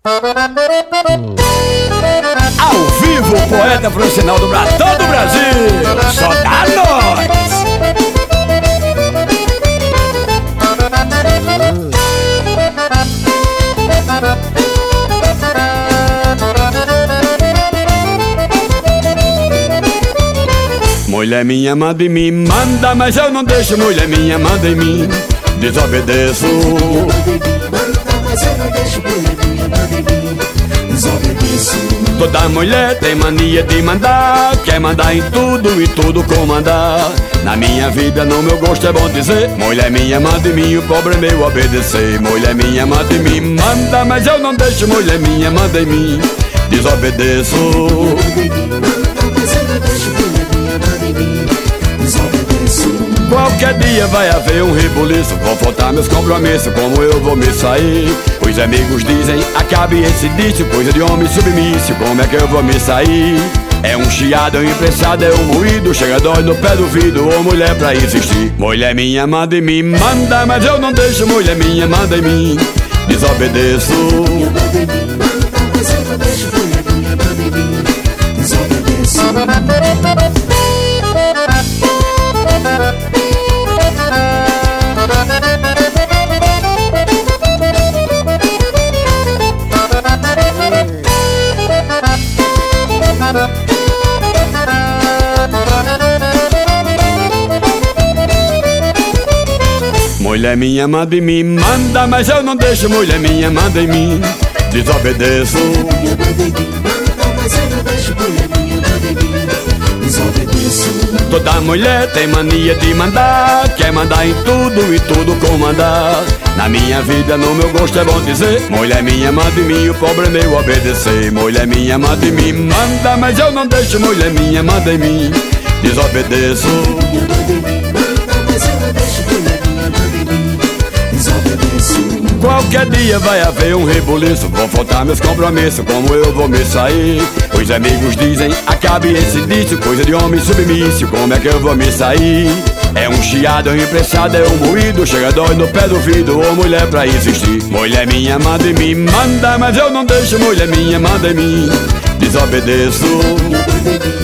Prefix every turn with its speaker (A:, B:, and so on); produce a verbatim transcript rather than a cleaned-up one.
A: Ao vivo, o poeta profissional do Brasil, todo o Brasil, só dá nós. Mulher minha manda em mim, manda, mas eu não deixo. Mulher minha manda em mim, desobedeço. Toda mulher tem mania de mandar, quer mandar em tudo e tudo comandar. Na minha vida, no meu gosto é bom dizer, mulher minha manda em mim, o pobre é meu obedecer. Mulher minha manda em mim, manda, mas eu não deixo. Mulher minha manda em mim, desobedeço. Qualquer dia vai haver um rebuliço, vou faltar meus compromissos, como eu vou me sair? Os amigos dizem, acabe esse dício, coisa de homem submisso, como é que eu vou me sair? É um chiado, é um imprensado, é um moído, chega dói no pé do vidro, ou mulher pra insistir. Mulher minha manda em mim, manda, mas eu não deixo. Mulher minha manda em mim, desobedeço. Mulher minha manda em mim, manda, mas eu não deixo. Mulher minha manda em mim, desobedeço. Toda mulher tem mania de mandar, quer mandar em tudo e tudo comandar. Na minha vida, no meu gosto é bom dizer, mulher minha manda em mim, o pobre é meu obedecer. Mulher minha manda em mim, manda, mas eu não deixo. Mulher minha manda em mim, desobedeço. Qualquer dia vai haver um rebuliço, vou faltar meus compromissos, como eu vou me sair? Os amigos dizem, acabe esse dício, coisa de homem submisso, como é que eu vou me sair? É um chiado, é um imprensado, é um moído, chega dói no pé do vidro, ou mulher pra insistir. Mulher minha manda em mim, manda, mas eu não deixo. Mulher minha manda em mim, desobedeço.